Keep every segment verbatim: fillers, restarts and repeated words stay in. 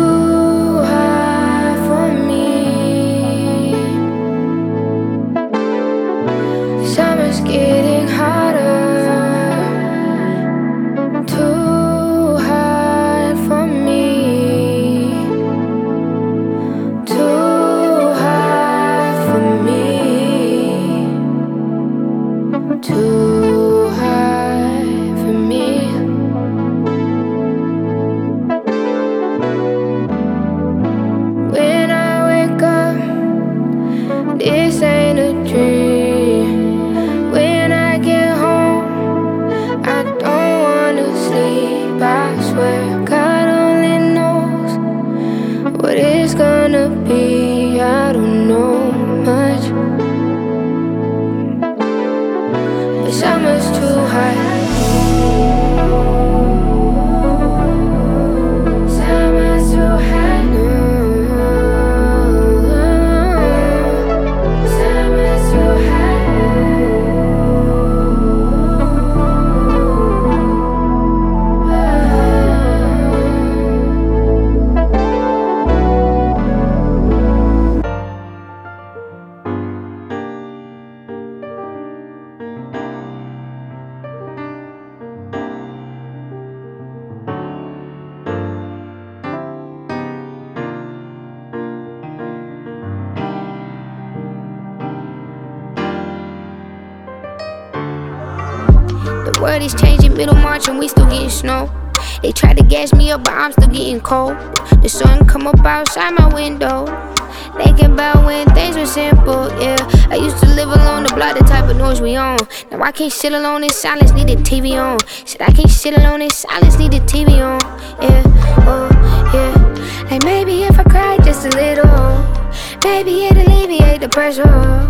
World is changing, middle March and we still getting snow. They tried to gas me up, but I'm still getting cold. The sun come up outside my window. Thinking about when things were simple, yeah. I used to live alone, the block, the type of noise we on. Now I can't sit alone in silence, need the T V on. Said I can't sit alone in silence, need the T V on. Yeah, oh, yeah. Like maybe if I cry just a little, maybe it'll alleviate the pressure.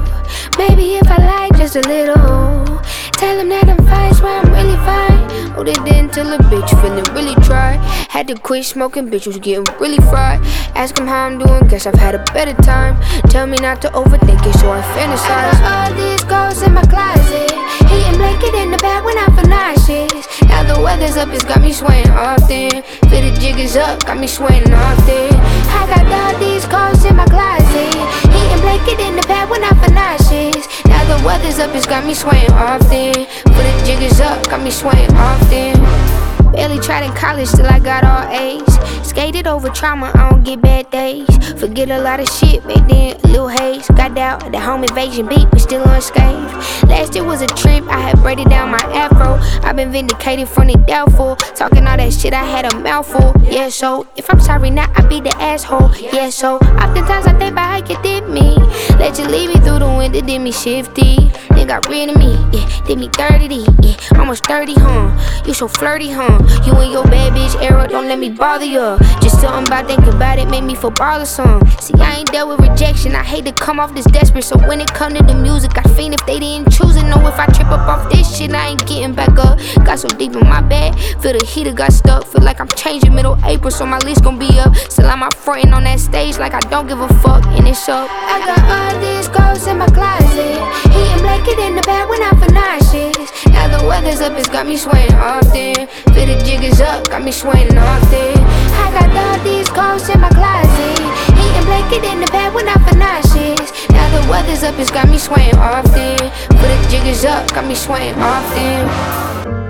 Maybe if I lie just a little, tell them that I'm fine, swear I'm really fine. Hold it in till a bitch feeling really dry. Had to quit smoking, bitch was getting really fried. Ask him how I'm doing, guess I've had a better time. Tell me not to overthink it, so I fantasize. I got all these ghosts in my closet, heating blanket in the bag when I'm for nauseous. Now the weather's up, it's got me swaying often. Feel the jig is up, got me swaying often. I got all these ghosts in my closet, heating blanket in the bag when I'm for nauseous. Now the weather's up, it's got me swaying often. Feel the jig is up, got me swaying often. Barely tried in college till I got all A's. Skated over trauma, I don't get bad days. Forget a lot of shit, back then, a little haze. Got out, the home invasion beat, but still unscathed. Last year was a trip, I had braided down my afro. I've been vindicated from the doubtful. Talking all that shit, I had a mouthful. Yeah, so, if I'm sorry now, I be the asshole. Yeah, so, oftentimes I think about how you did me. Let you leave me through the window, did me shifty. Then got rid of me, yeah, did me thirty, yeah. Almost thirty, huh? You so flirty, huh? You and your bad bitch era, don't let me bother you. Just something about thinking about it made me feel bothersome. See, I ain't dealt with rejection, I hate to come off this desperate. So when it come to the music, I fiend if they didn't choose it. Know if I trip up off this shit, I ain't getting back up. Got so deep in my bed, feel the heater got stuck. Feel like I'm changing middle April, so my list gon' be up. Still I'm out frontin' on that stage like I don't give a fuck, and it's up. I got all these ghosts in my closet, heating blanket in the bag when I'm for nauseous. Now the weather's up, it's got me swaying often. Feel the jig is up, got me swaying often. I got all these ghosts in my closet, heating blanket in the bed when I'm for nauseous. Now the weather's up, it's got me swaying often. Feel the jig is up, got me swaying often.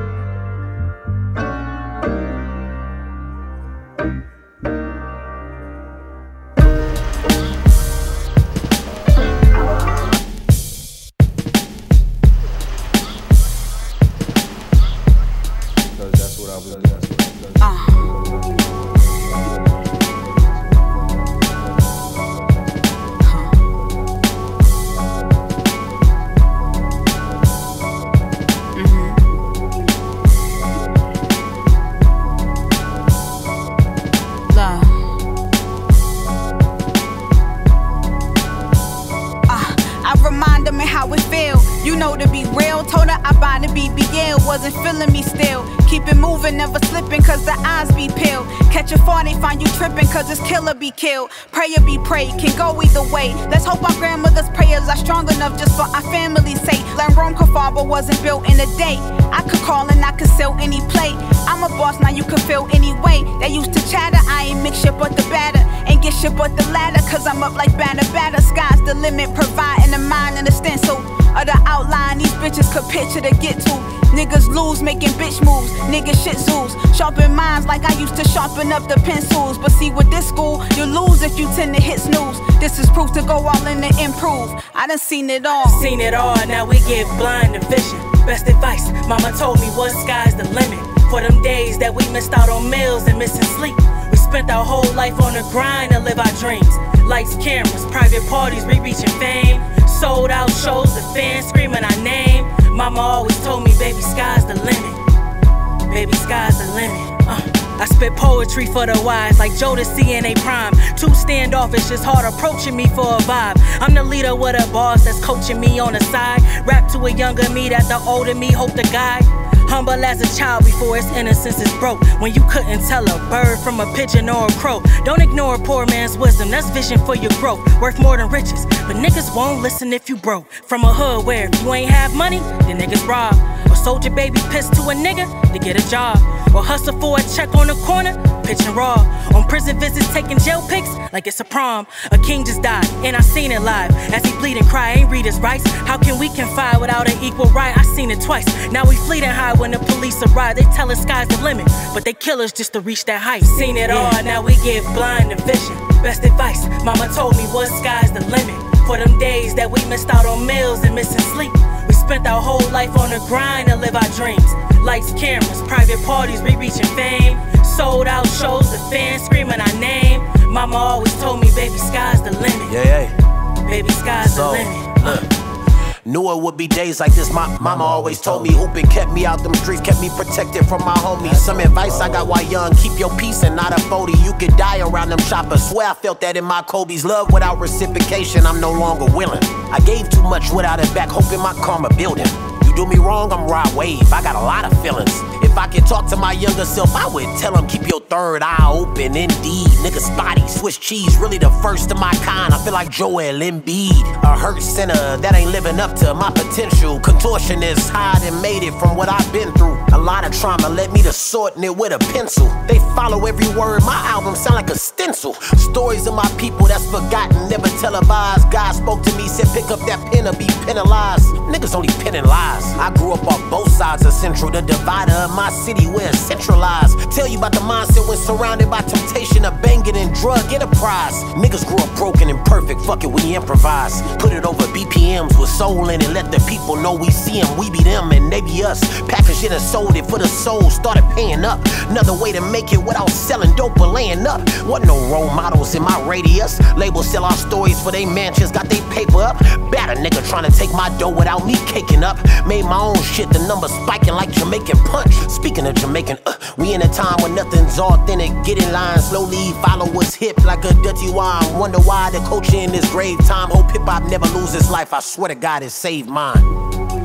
Be killed, prayer be prayed, can go either way. Let's hope our grandmother's prayers are strong enough just for our family's sake. Learn Rome Kafaba wasn't built in a day. I could call and I could sell any play. I'm a boss, now you can feel any way. They used to chatter, I ain't mixture, but the back ain't shit but the ladder, cause I'm up like batter, batter. Sky's the limit, providing the mind and the stencil of the outline these bitches could picture to get to. Niggas lose making bitch moves, niggas shit zoos. Sharpen minds like I used to sharpen up the pencils. But see with this school, you lose if you tend to hit snooze. This is proof to go all in and improve. I done seen it all. Seen it all, now we get blind to vision. Best advice, mama told me was sky's the limit. For them days that we missed out on meals and missing sleep. We spent our whole life on the grind to live our dreams. Lights, cameras, private parties, we reaching fame. Sold out shows, the fans screaming our name. Mama always told me, baby, sky's the limit. Baby, sky's the limit. Uh. I spit poetry for the wise, like Jodeci in a prime. Too standoffish, it's hard approaching me for a vibe. I'm the leader with a boss that's coaching me on the side. Rap to a younger me that the older me hope to guide. Humble as a child before its innocence is broke. When you couldn't tell a bird from a pigeon or a crow. Don't ignore a poor man's wisdom, that's vision for your growth. Worth more than riches, but niggas won't listen if you broke. From a hood where if you ain't have money, then niggas rob. Or sold your baby piss to a nigga to get a job. Or hustle for a check on the corner, pitching raw. On prison visits, taking jail pics like it's a prom. A king just died, and I seen it live. As he bleed and cry, ain't read his rights. How can we confide without an equal right? I seen it twice. Now we fleet and high when the police arrive. They tell us sky's the limit, but they kill us just to reach that height. Seen it all, now we get blind to vision. Best advice, mama told me was sky's the limit. For them days that we missed out on meals and missing sleep. We spent our whole life on the grind to live our dreams. Lights, cameras, private parties, we reaching fame. Sold out shows, the fans screaming our name. Mama always told me, baby, sky's the limit. Yeah, yeah. Baby, sky's so, the limit. Look. Knew it would be days like this, my mama always told me. Hooping kept me out them streets, kept me protected from my homies. Some advice I got while young, keep your peace and not a forty. You could die around them choppers, swear I felt that in my Kobe's. Love without reciprocation, I'm no longer willing. I gave too much without it back, hoping my karma building. You do me wrong, I'm ride wave, I got a lot of feelings. If I could talk to my younger self, I would tell him keep your third eye open. Indeed, niggas spotty, Swiss cheese, really the first of my kind. I feel like Joel Embiid, a hurt sinner that ain't living up to my potential. Contortionist, hide and made it from what I've been through. A lot of trauma led me to sorting it with a pencil. They follow every word, my album sound like a stencil. Stories of my people that's forgotten, never televised. God spoke to me, said pick up that pen or be penalized. Niggas only penning lies. I grew up on both sides of Central, the divider of my city where it's centralized. Tell you about the mindset when surrounded by temptation of banging and drug enterprise. Niggas grew up broken and perfect, fuck it, we improvise. Put it over B P Ms with soul in it, let the people know we see them, we be them and they be us. Packaged it and sold it for the soul, started paying up. Another way to make it without selling dope or laying up. Wasn't no role models in my radius. Labels sell our stories for they mansions, got they paper up. Bad a nigga trying to take my dough without me caking up. Made my own shit, the numbers spiking like Jamaican punch. Speaking of Jamaican, uh, we in a time when nothing's authentic. Get in line, slowly follow what's hip like a dirty wine. Wonder why the culture in this grave time. Hope hip hop never loses life. I swear to God it saved mine.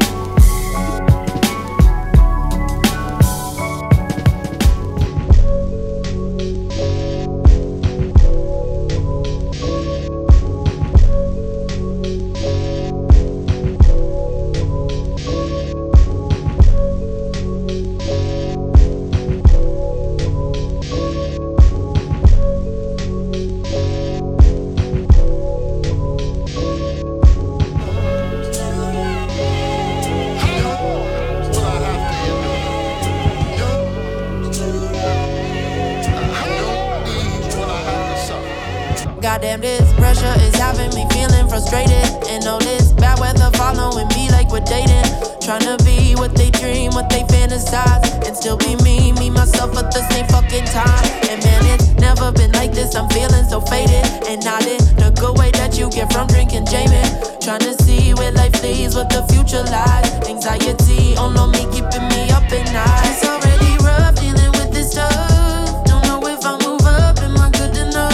Goddamn, this pressure is having me feeling frustrated. And all this bad weather following me like we're dating. Tryna be what they dream, what they fantasize. And still be me, me, myself at the same fucking time. And man, it's never been like this, I'm feeling so faded. And not in the good way that you get from drinking Jamie. Tryna see where life leads, what the future lies. Anxiety on me, keeping me up at night. It's already rough dealing with this stuff. Don't know if I move up, am I good enough?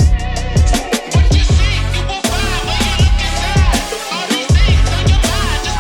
Just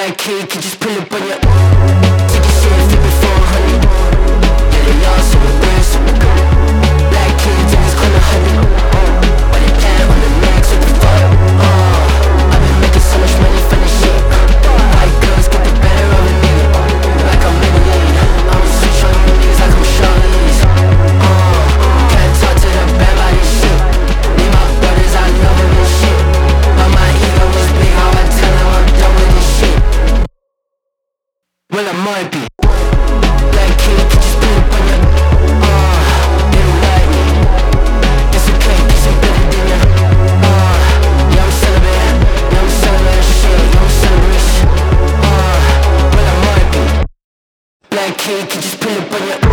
Black kid can just pull up on ya. Take your shit, flip it for a hundred. Yeah, they all super bad, super good. Black kids in this corner, honey. Why they plan on the max, what the fuck? Uh, I've been making so much money from this shit. White girls get the better of a nigga. Like I'm Maybelline. I'm switch on you niggas like I'm Charlize. Uh, can't talk to the bad about this shit. Need my brothers, I love them and shit. But my ego is big, how I tell them I'm done with this shit. Well, I might be. Black kid can just pull up on ya. Uh, they don't like me. It's okay, cause I'm better than ya. Uh, yeah, I'm celibate. Yeah, I'm celibate shit. Yeah, I'm celebration. Uh, well, I might be. Black kid can just pull up on ya.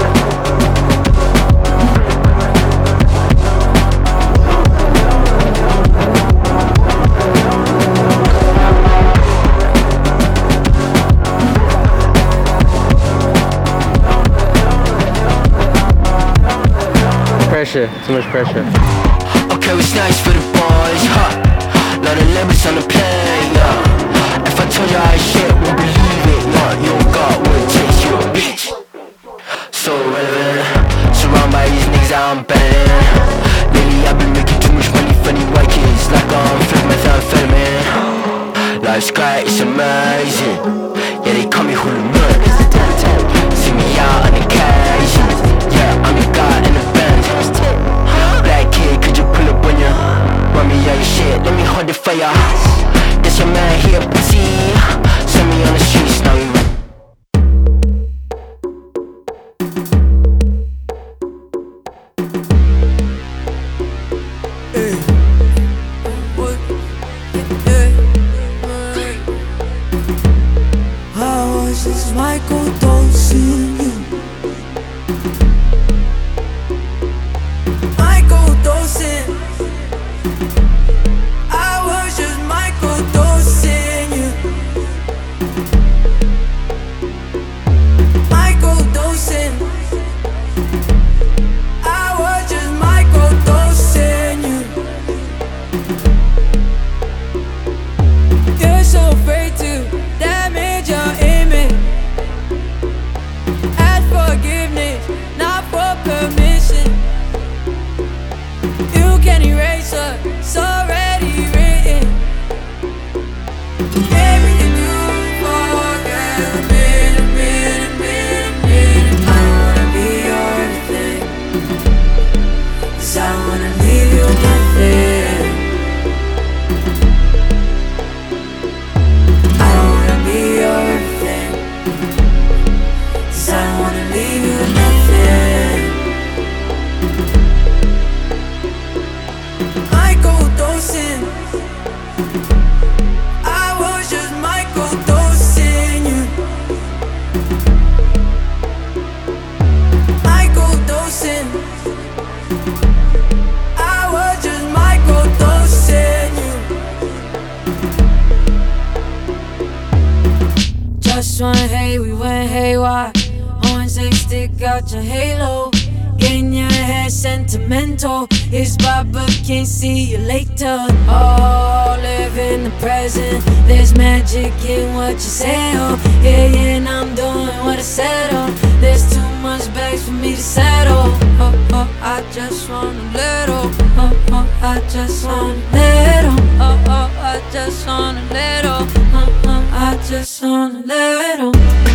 Pressure, too much pressure. Okay, it's nice for the boys, huh? Lot of limits on the plane, yeah. If I told you I shit, won't believe it, nah. You don't got what it takes, you a bitch. So relevant, surrounded by these niggas I'm better than. Lately I've been making too much money for these white kids, like I'm flip methamphetamine. Life's great, it's amazing. Yeah, they call me Hulu. See me out on occasion. Yeah, I'm the guy in the band. Black kid, could you pull up on ya? Run me all your shit, let me hold the fire. This your man here, pussy. Send me on the streets, now we run. I was just Michael Dawson, you. Michael Dawson. I was just Michael Dawson, you. Michael Dawson. I was just Michael Dawson, you. You're so afraid to damage your image. Ask forgiveness, not for permission. You can erase her, it's already written. Everything you forget, a minute, a minute, a minute, a minute. I don't wanna be your everything, 'cause I wanna leave you nothing. I don't wanna be your everything, 'cause I don't wanna leave you nothing. Michael Dawson. I was just Michael Dawson, you. Michael Dawson. I was just Michael Dawson, you. Just one hey, we went haywire. Horns they stick out your halo. Getting your head sentimental. It's Bob, but can't see you later. Oh, live in the present. There's magic in what you say. Oh, yeah, yeah, and I'm doing what I said. Oh, there's too much bags for me to settle. Oh, oh, I just want a little. Oh, oh, I just want a little. Oh, oh, I just want a little. Oh, oh, I just want a little.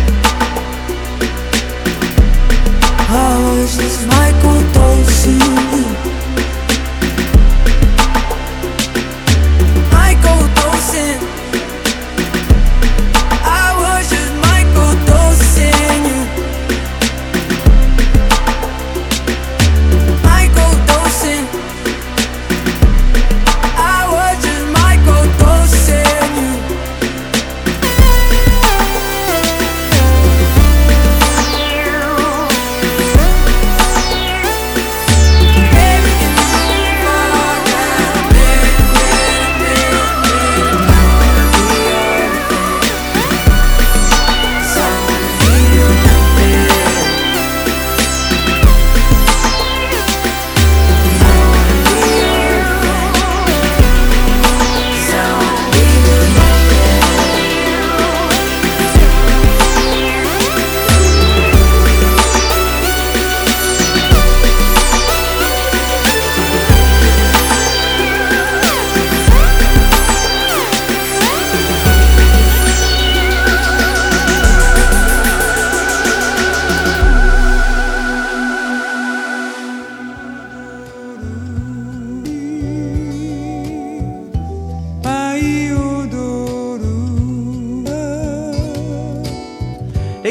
I was just Michael Dawson. Michael Dawson. I was just Michael Dawson. Michael Dawson. I was just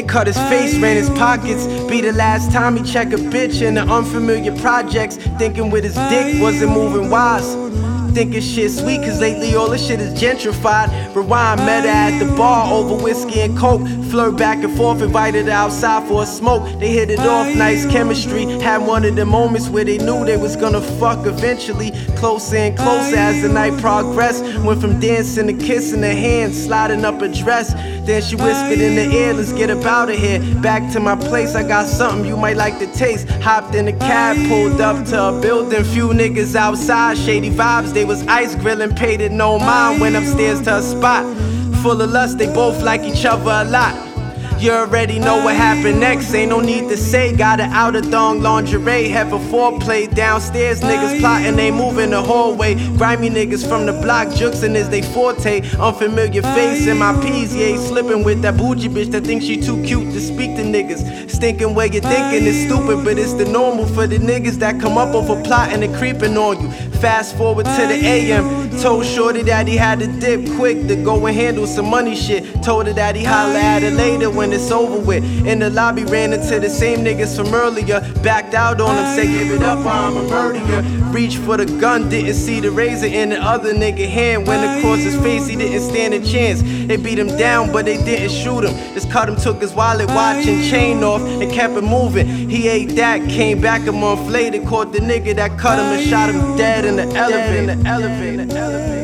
They cut his face, ran his pockets. Be the last time he check a bitch in the unfamiliar projects. Thinking with his dick wasn't moving wise. Thinking shit sweet, cause lately all this shit is gentrified. Rewind, met her at the bar over whiskey and coke. Flirt back and forth, invited her outside for a smoke. They hit it off, nice chemistry. Had one of the moments where they knew they was gonna fuck eventually. Closer and closer as the night progressed. Went from dancing to kissing her hand, sliding up her dress. Then she whispered in the ear, let's get up out of here. Back to my place, I got something you might like to taste. Hopped in the cab, pulled up to a building. Few niggas outside, shady vibes. They was ice grilling, paid it no mind. Went upstairs to a spot full of lust, they both like each other a lot. You already know what happened next, ain't no need to say. Got an outer thong lingerie, have a foreplay. Downstairs niggas plotting, they move in the hallway. Grimy niggas from the block, juxing is they forte. Unfamiliar face in my P's, yeah, slipping with that bougie bitch that thinks she too cute to speak to niggas. Stinking where you thinking is stupid, but it's the normal for the niggas that come up over plotting and creeping on you. Fast forward to the A M, told shorty that he had to dip quick to go and handle some money shit. Told her that he holla at her later when it's over with. In the lobby ran into the same niggas from earlier. Backed out on him, say give it up or I'ma murder ya. Reached for the gun, didn't see the razor in the other nigga hand. Went across his face, he didn't stand a chance. They beat him down, but they didn't shoot him. Just cut him, took his wallet, watch and chain off, and kept it moving. He ate that, came back a month later, caught the nigga that cut him and shot him dead in the elevator. In the elevator, the elevator.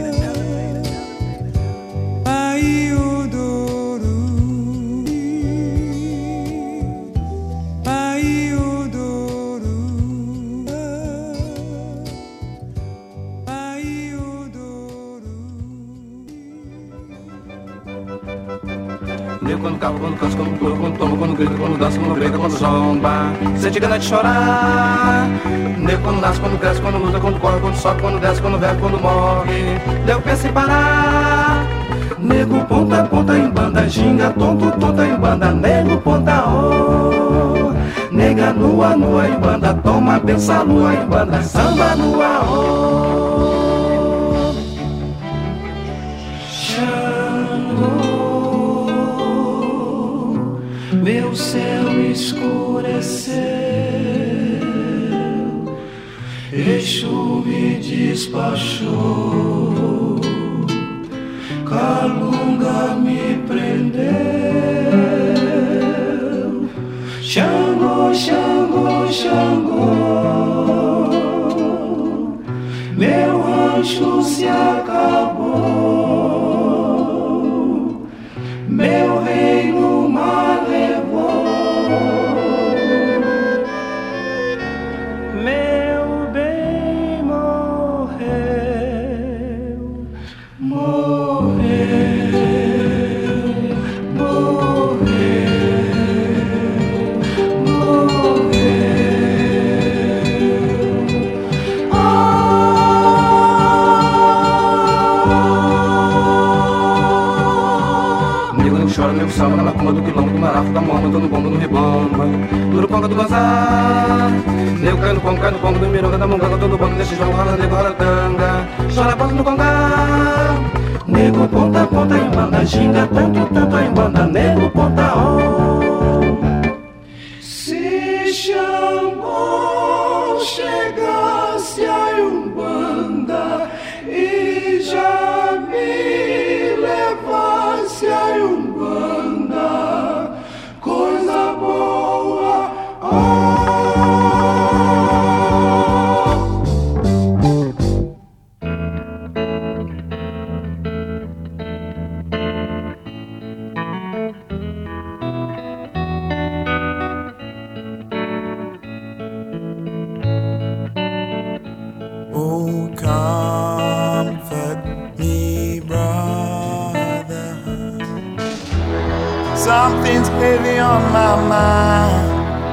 Quando capa, quando cansa, quando pula, quando toma, quando grita, quando dança, quando brinca, quando zomba. Sente gana de chorar. Nego quando nasce, quando cresce, quando luta, quando corre, quando sobe, quando desce, quando vive, quando morre. Deu pensa em parar. Nego ponta, ponta em banda, ginga, tonto, tonta em banda. Nego ponta, oh. Nega nua, nua em banda, toma benção, lua em banda. Samba nua, oh. Xangô. Meu céu escureceu, Exu me despachou, Calunga me prendeu. Xangô, Xangô, Xangô, meu rancho se acabou, meu reino mal levou, meu bem morreu, morreu, morreu, morreu. Ah, nego nego chora, nego samba na macumba do quilombo, do marafo, da morma, dando bomba no ribomba, duro conga do bazar. Nego cai no conga, cai no conga do mironga, da monganga, todo banco desse jogo, rala nego, rala tanga. Chora ponta no conga. Nego ponta, ponta em banda, ginga, tanto, tanto em banda. Nego ponta, oh. Se Xangô chegasse a Umbanda e já me levasse a Umbanda, coisa boa, oh. Oh, comfort me, brother. Something's heavy on my mind.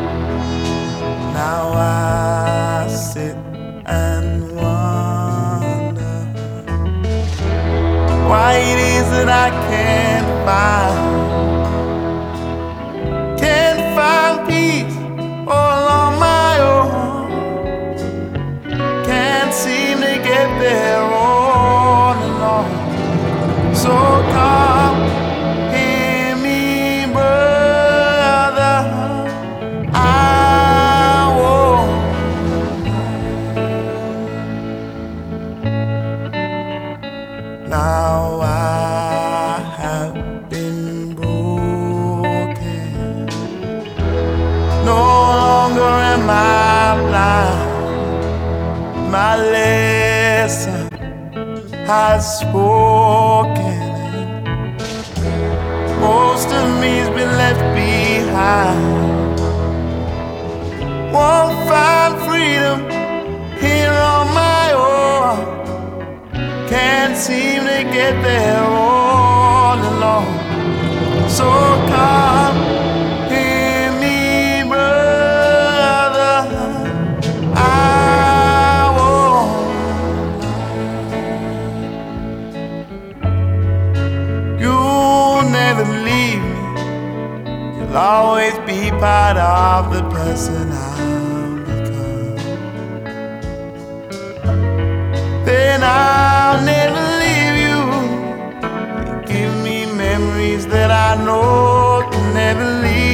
Now I sit and wonder why it is that I can't find, can't find peace all on my own. Seem to get there all alone. So come, hear me, brother. Now I have been broken. No longer am I blind. My lesson has spoken. Most of me's been left behind. Won't find freedom here on my own. Can't seem to get there all alone. So come hear me, brother. I won't. You'll never leave me. You'll always be part of the person I then I'll never leave you. You give me memories that I know can never leave.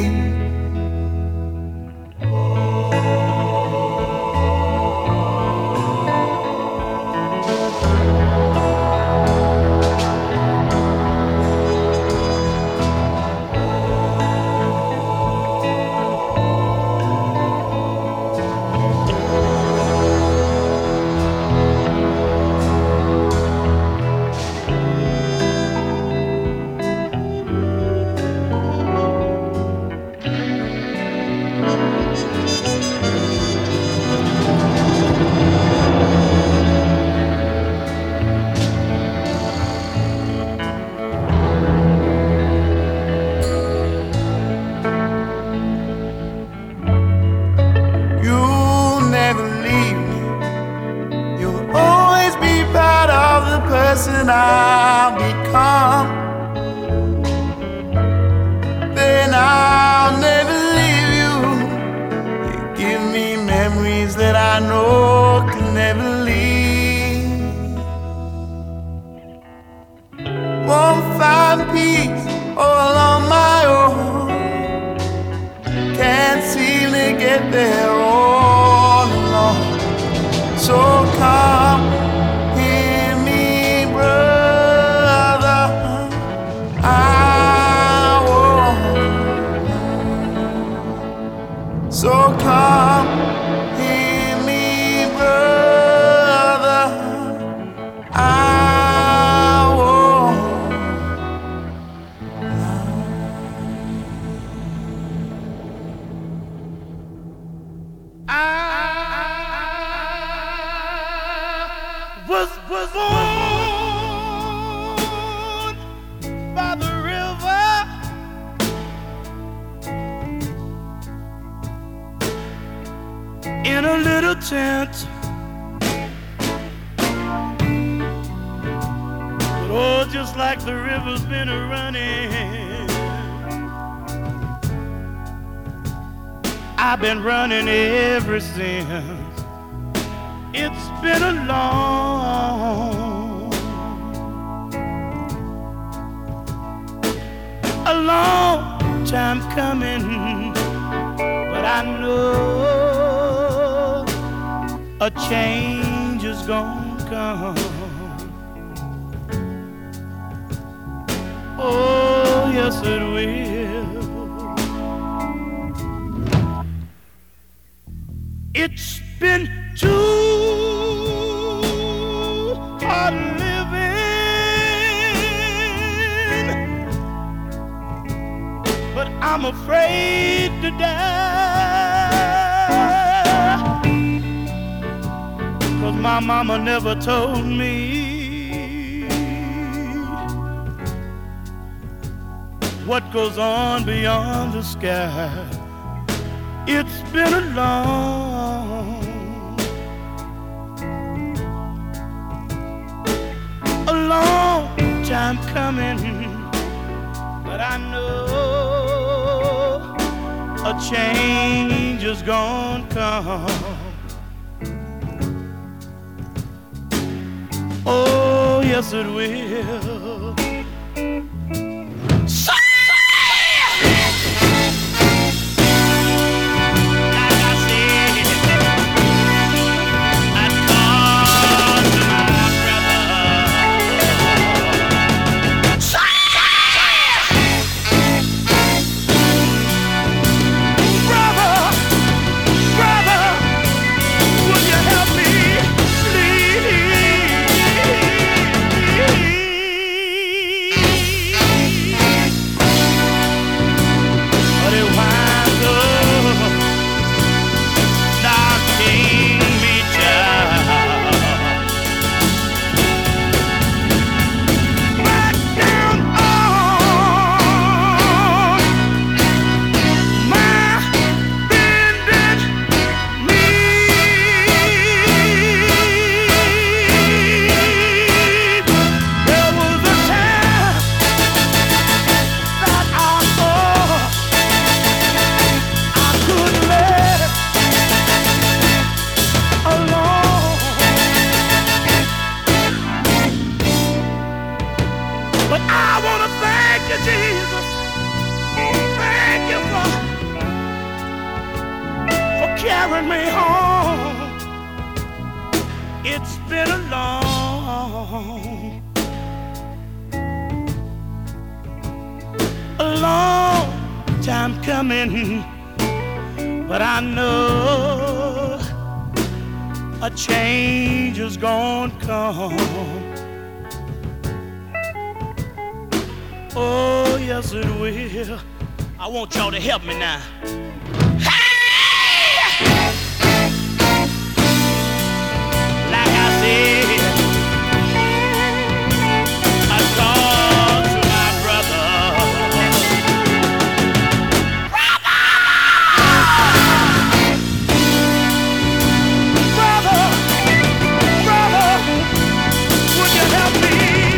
Person I'll become, then I'll never leave you. You give me memories that I know can never leave. Won't find peace all on my own. Can't seem to get there all alone. So come So come hear me, brother. I won't I was was born by the river. In a little tent, but oh, just like the river's been a running, I've been running ever since. It's been a long, a long time coming, but I know a change is gonna come. Oh, yes it will. It's been too hard living, but I'm afraid to die. 'Cause my mama never told me what goes on beyond the sky. It's been a long, a long time coming, but I know a change is gonna come. Oh, yes it will. you, Jesus. Thank you for, for carrying me home. It's been a long, a long time coming, but I know a change is gonna come. Oh, yes it will. I want y'all to help me now. Hey! Like I said, I talk to my brother. Brother! Brother! Brother! Would you help me?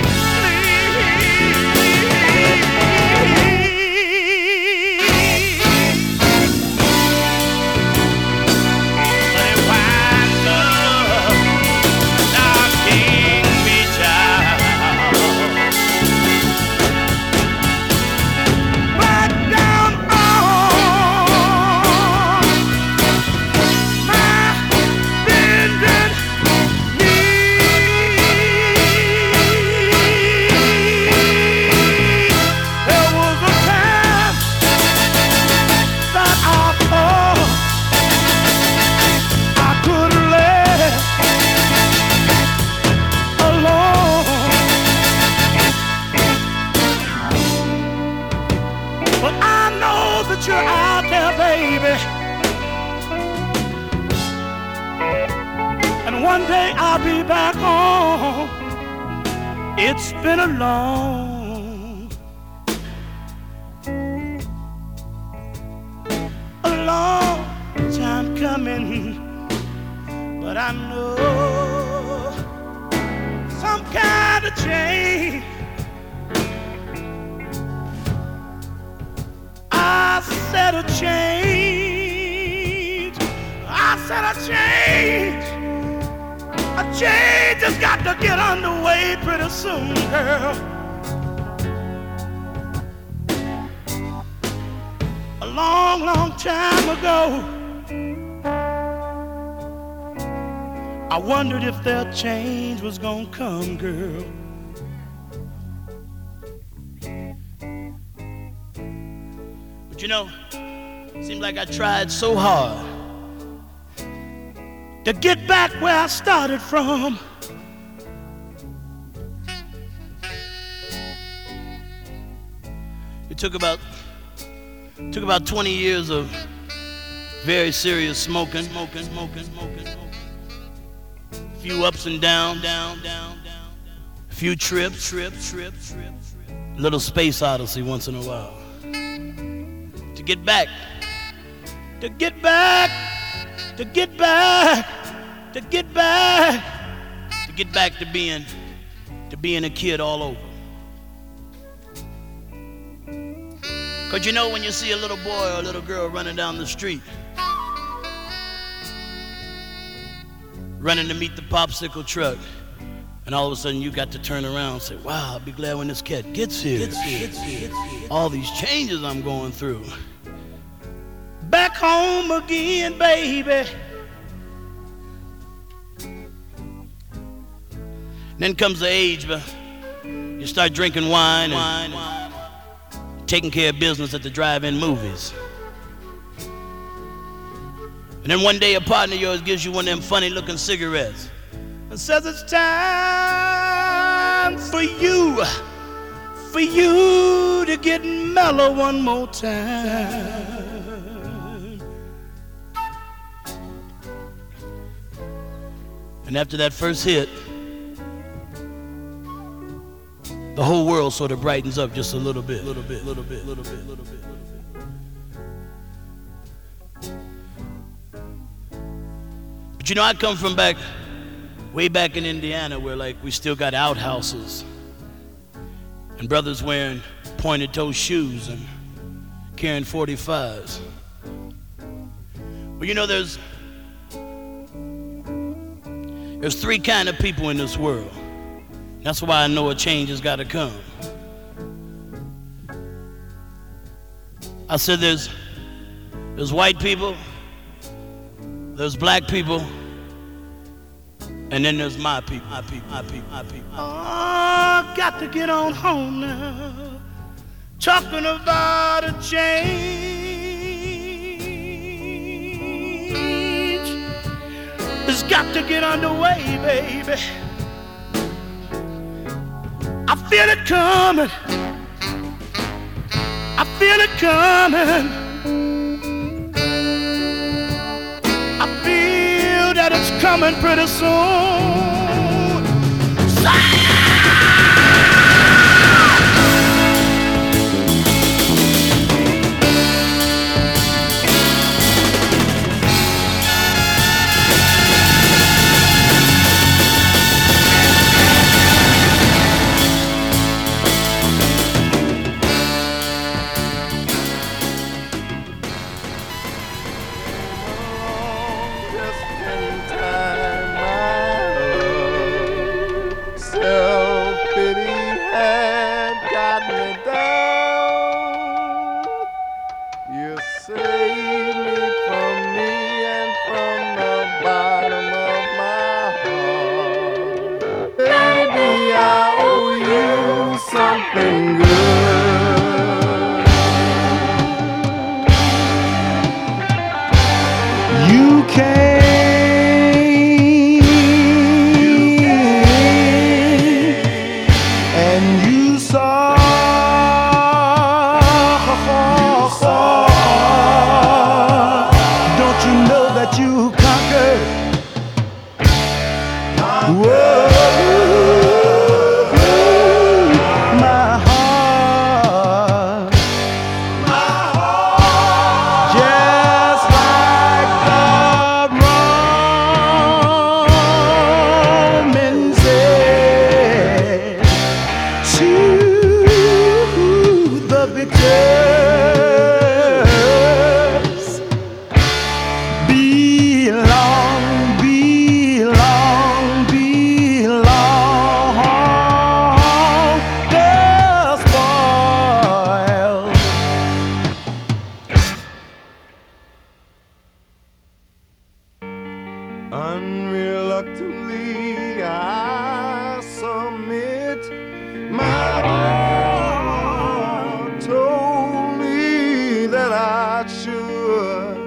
One day I'll be back home. It's been a long, a long time coming, but I know some kind of change. I said a change. I said a change. A change has got to get underway pretty soon, girl. A long, long time ago, I wondered if that change was gonna come, girl. But you know, it seemed like I tried so hard to get back where I started from. It took about took about twenty years of very serious smoking, smoking, smoking, smoking, smoking. A few ups and down, down, down, down. A few trips, trips, trips, trips. A little space odyssey once in a while. To get back, to get back, to get back. To get back, to get back to being, to being a kid all over. Cause you know when you see a little boy or a little girl running down the street, running to meet the popsicle truck, and all of a sudden you got to turn around and say, wow, I'll be glad when this cat gets here. Gets here, gets here, gets here. All these changes I'm going through. Back home again, baby. Then comes the age, but you start drinking wine and wine, wine, taking care of business at the drive-in movies. And then one day a partner of yours gives you one of them funny-looking cigarettes and says it's time for you, for you to get mellow one more time. And after that first hit, the whole world sort of brightens up just a little bit, little bit, little bit, little bit, little bit, little bit. But you know, I come from back, way back in Indiana, where like we still got outhouses and brothers wearing pointed toe shoes and carrying forty-fives. Well, you know, there's there's three kind of people in this world. That's why I know a change has got to come. I said there's there's white people, there's black people, and then there's my people, my people, my people, my people. Oh, got to get on home now. Talking about a change. It's got to get underway, baby. I feel it coming. I feel it coming. I feel that it's coming pretty soon. Unreluctantly I submit. My heart told me that I should.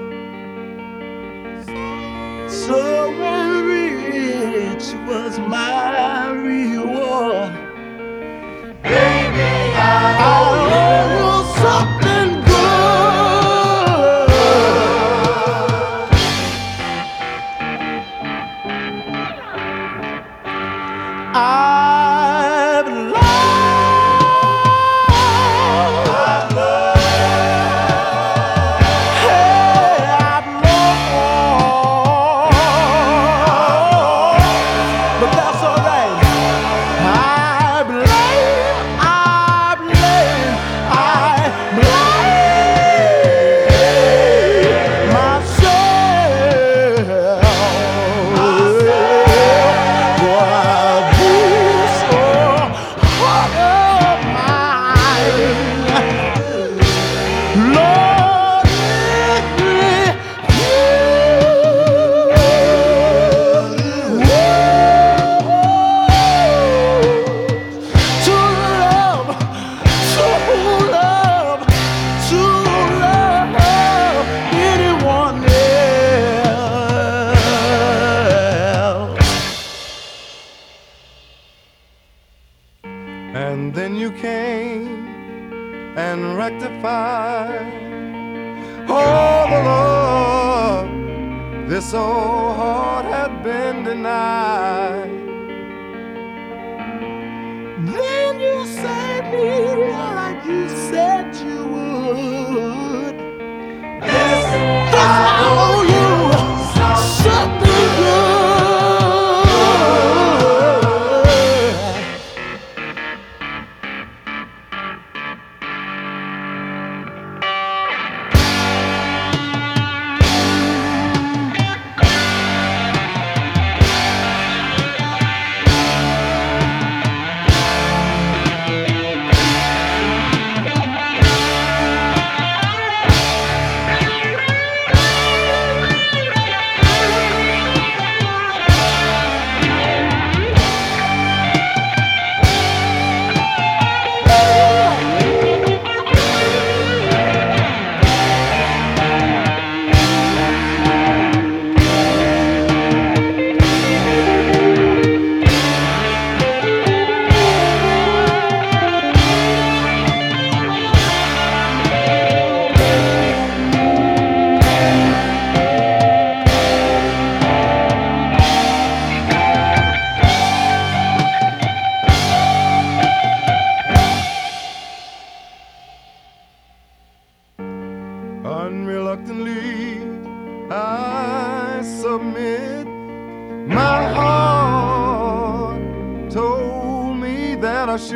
So rich was my reward. Baby, I owe you something good. I've loved, I've loved, hey, I've loved, but that's all right. I blame, I blame, I blame myself. And then you came and rectified all the love this old heart had been denied. Then you saved me like you said you would. Yes, I owe you something good.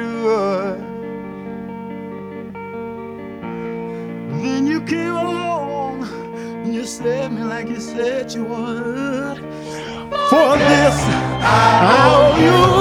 should. Then you came along and you saved me like you said you would. For this, I owe you.